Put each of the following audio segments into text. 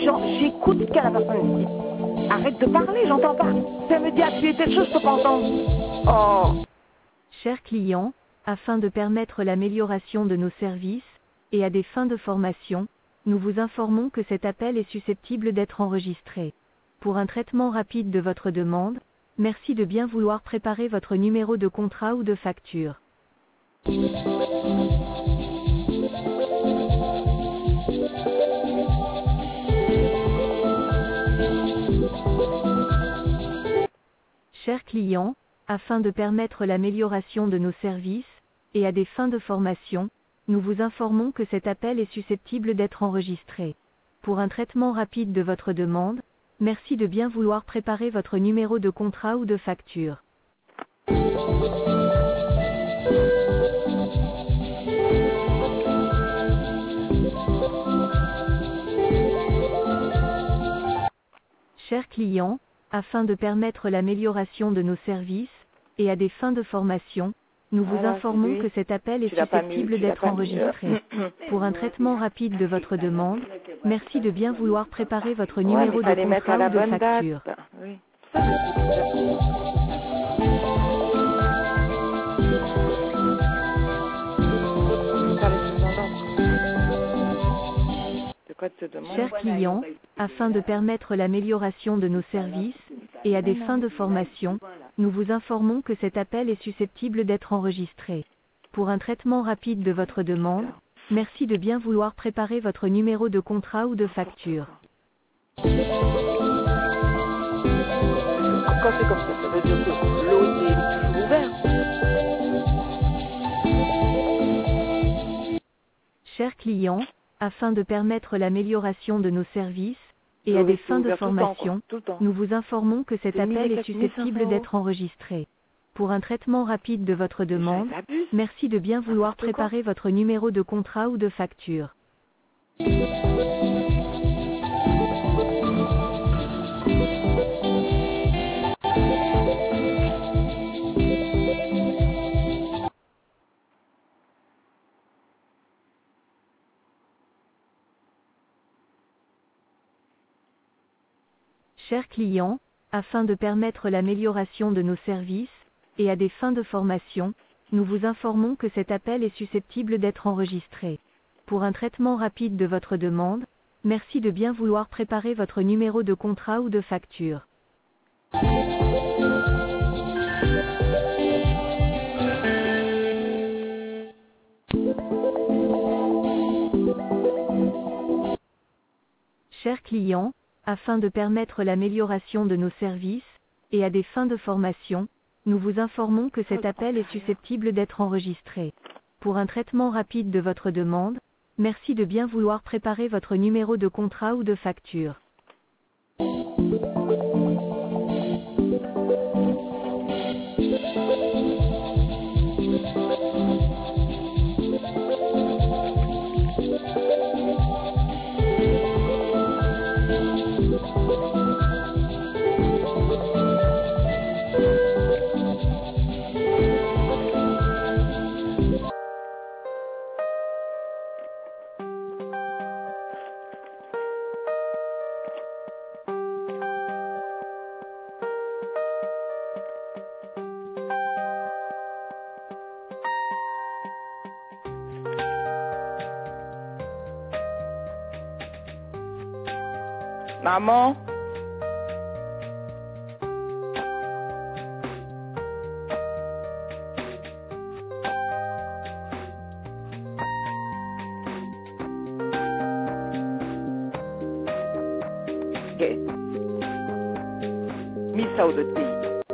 j'écoute ce que la personne dit. Arrête de parler, j'entends pas. Si elle me dit appuyer telle chose, je peux pas entendre. Oh. Chers clients, afin de permettre l'amélioration de nos services, et à des fins de formation, nous vous informons que cet appel est susceptible d'être enregistré. Pour un traitement rapide de votre demande, merci de bien vouloir préparer votre numéro de contrat ou de facture. Chers clients, afin de permettre l'amélioration de nos services, et à des fins de formation, nous vous informons que cet appel est susceptible d'être enregistré. Pour un traitement rapide de votre demande, merci de bien vouloir préparer votre numéro de contrat ou de facture. Chers clients, afin de permettre l'amélioration de nos services, et à des fins de formation, nous vous informons que cet appel est susceptible d'être enregistré. Pour un traitement rapide de votre demande, merci de bien vouloir préparer votre numéro de contrat ou de facture. Oui. Chers clients, afin de permettre l'amélioration de nos services, et à des fins de formation, nous vous informons que cet appel est susceptible d'être enregistré. Pour un traitement rapide de votre demande, merci de bien vouloir préparer votre numéro de contrat ou de facture. Quand c'est comme ça veut dire que l'eau est toujours ouverte. Chers clients, afin de permettre l'amélioration de nos services, et à des fins de formation, nous vous informons que cet appel est susceptible d'être enregistré. Pour un traitement rapide de votre demande, merci de bien vouloir préparer votre numéro de contrat ou de facture. Chers clients, afin de permettre l'amélioration de nos services, et à des fins de formation, nous vous informons que cet appel est susceptible d'être enregistré. Pour un traitement rapide de votre demande, merci de bien vouloir préparer votre numéro de contrat ou de facture. Chers clients, afin de permettre l'amélioration de nos services, et à des fins de formation, nous vous informons que cet appel est susceptible d'être enregistré. Pour un traitement rapide de votre demande, merci de bien vouloir préparer votre numéro de contrat ou de facture. Maman. Ok. Mis ça aux autres pays.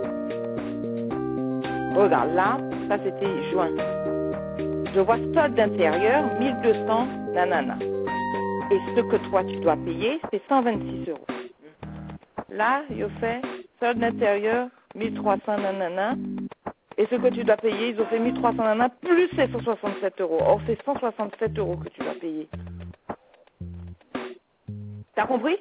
Regarde là, ça c'était juin. Je vois solde d'intérieur, 1200, nanana. Et ce que toi tu dois payer, c'est 126 €. Là, ils ont fait solde d'intérieur, 1300, nanana. Et ce que tu dois payer, ils ont fait 1300, nanana, plus ces 167 €. Or, c'est 167 € que tu dois payer. T'as compris?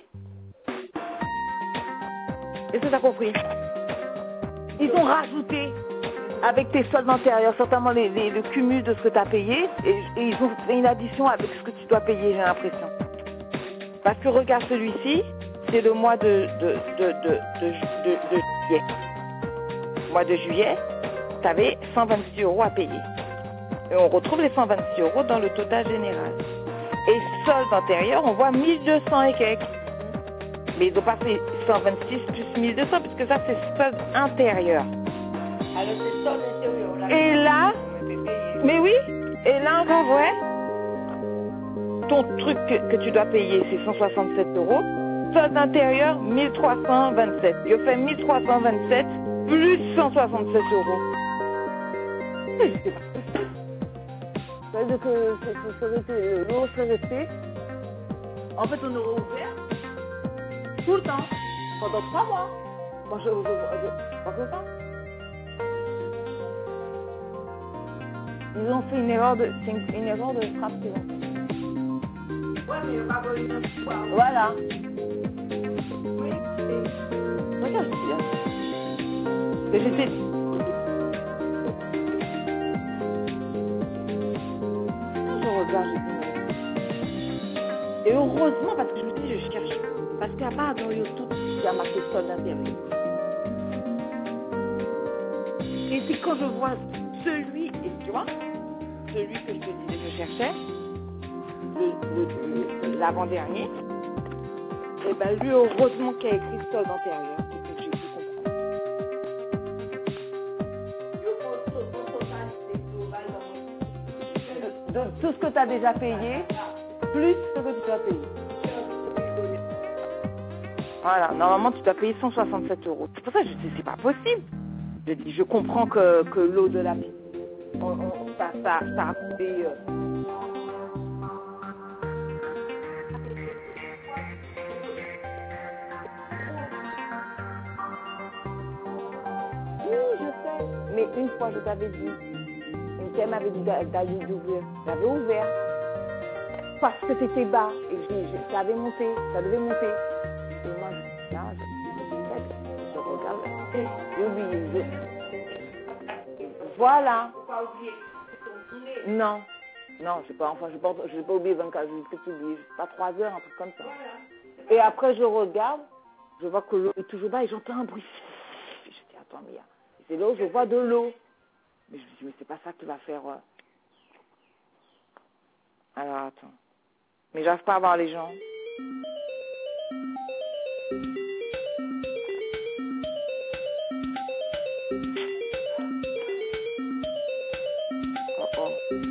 Est-ce que t'as compris? Ils ont rajouté, avec tes soldes antérieurs, certainement le cumul de ce que tu as payé, et ils ont fait une addition avec ce que tu dois payer, j'ai l'impression. Parce que regarde celui-ci, c'est le mois de juillet. Mois de juillet, tu avais 126 € à payer. Et on retrouve les 126 € dans le total général. Et solde antérieur, on voit 1200 et quelques. Mais ils ont pas fait 126 plus 1200, puisque ça, c'est solde intérieur. Alors c'est solde intérieur. Là, Et là, mais oui, et là, on voit, ton truc que tu dois payer, c'est 167 €. Solde intérieur, 1327. Il fait 1327 plus 167 €. Je sais pas. ça veut dire que l'eau serait restée. En fait, on aurait ouvert tout le temps, pendant 3 mois. Moi, je fais ça. Ils ont fait une erreur de frappe qu'ils ont fait. Ouais, mais il n'y a pas besoin de fois. Voilà. Oui. Regarde, je dis. Mais j'étais dit. Je regarde, j'ai dit. Et heureusement, parce que je me dis, je cherche. Parce qu'à part dans YouTube, il y a marqué solde intérieur. Et puis quand je vois celui, et tu vois, celui que je te disais que je cherchais, l'avant-dernier, et ben lui, heureusement qu'il a écrit solde antérieur. C'est que j'ai pu comprendre. De tout ce que tu as déjà payé, plus ce que tu dois payer. Voilà, normalement tu dois payer 167 €. C'est pour ça que je dis c'est pas possible. Je dis je comprends que l'eau de la ça a coupé. Oui, je sais. Mais une fois je t'avais dit, une thème m'avait dit d'aller d'ouvrir. J'avais ouvert. Parce que c'était bas et ça avait monté, ça devait monter. Et moi, je regarde, j'ai oublié. Voilà. Non, j'ai pas oublié 24, j'ai peut-être oublié, pas 3 heures, un truc comme ça. Et après, je regarde, je vois que l'eau est toujours bas et j'entends un bruit. Je dis, attends, mais c'est l'eau, je vois de l'eau. Mais je me dis, mais c'est pas ça qui va faire. Alors, attends. Mais j'arrive pas à voir les gens. Oh oh.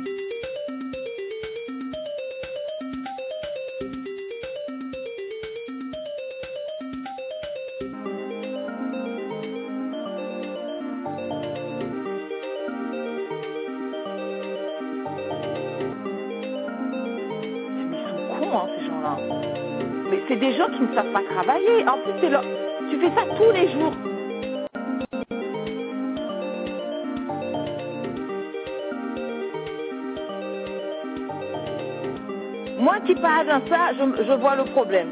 Ces gens-là. Mais c'est des gens qui ne savent pas travailler. En plus, tu fais ça tous les jours. Moi qui parle dans ça, je vois le problème.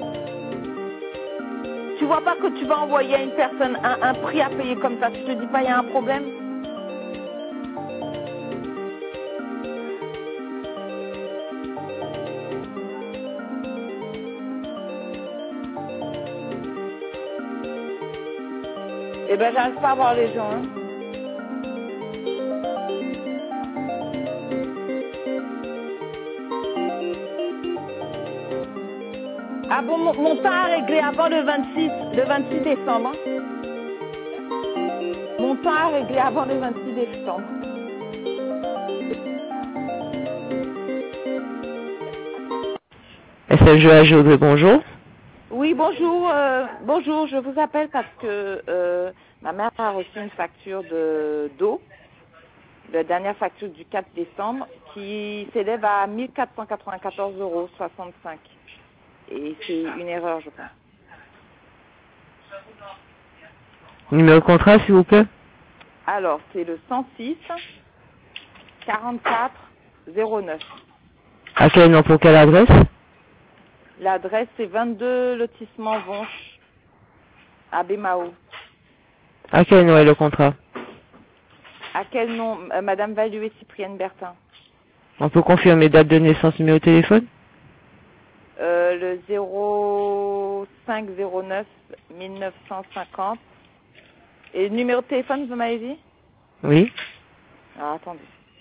Tu vois pas que tu vas envoyer à une personne un prix à payer comme ça. Tu te dis pas, il y a un problème? Eh ben, j'arrive pas à voir les gens, hein. Ah bon, mon temps a réglé avant le 26 décembre. Mon temps a réglé avant le 26 décembre. SFGH Audrey, bonjour. Oui, bonjour. Bonjour, je vous appelle parce que ma mère a reçu une facture d'eau, la dernière facture du 4 décembre, qui s'élève à 1494,65 €. Et c'est une erreur, je pense. Numéro de contrat, s'il vous plaît. Alors, c'est le 106 44 09. À quel nom, pour quelle adresse? L'adresse, c'est 22 lotissement Vonche, à Bémao. À quel nom est le contrat? À quel nom? Madame Valué Cyprienne Bertin. On peut confirmer date de naissance, numéro de téléphone? Le 0509 1950. Et le numéro de téléphone, vous m'avez dit? Oui. Ah, attendez.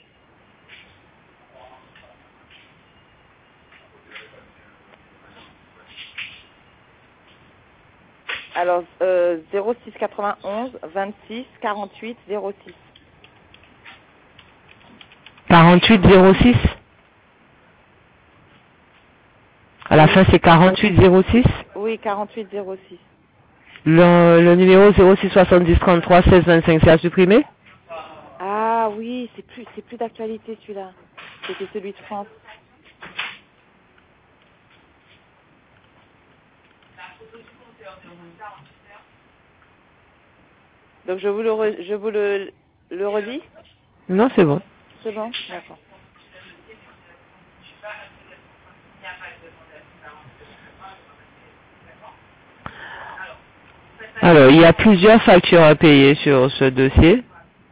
Alors, 0691 26 48 06. 4806. À la fin, c'est 4806. Oui, 48 06. Le numéro 06 70 33 16 25, c'est à supprimer? Ah oui, c'est plus d'actualité celui-là. C'était celui de France. Donc je vous le redis? Non, c'est bon. C'est bon? D'accord. Alors, il y a plusieurs factures à payer sur ce dossier.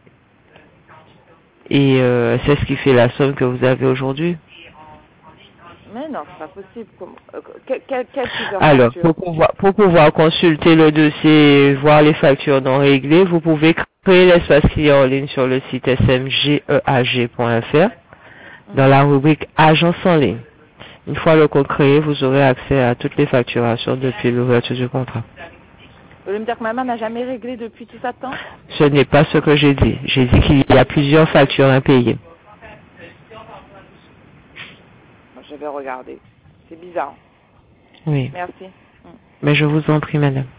Et c'est ce qui fait la somme que vous avez aujourd'hui. Mais non, c'est pas possible. Quelle plusieurs Alors, factures? pour pouvoir consulter le dossier et voir les factures non réglées, vous pouvez créer l'espace client en ligne sur le site smgeag.fr dans la rubrique Agence en ligne. Une fois le compte créé, vous aurez accès à toutes les facturations depuis l'ouverture du contrat. Vous voulez me dire que maman n'a jamais réglé depuis tout ça de temps? Ce n'est pas ce que j'ai dit. J'ai dit qu'il y a plusieurs factures à payer. Je vais regarder. C'est bizarre. Oui. Merci. Mais je vous en prie, madame.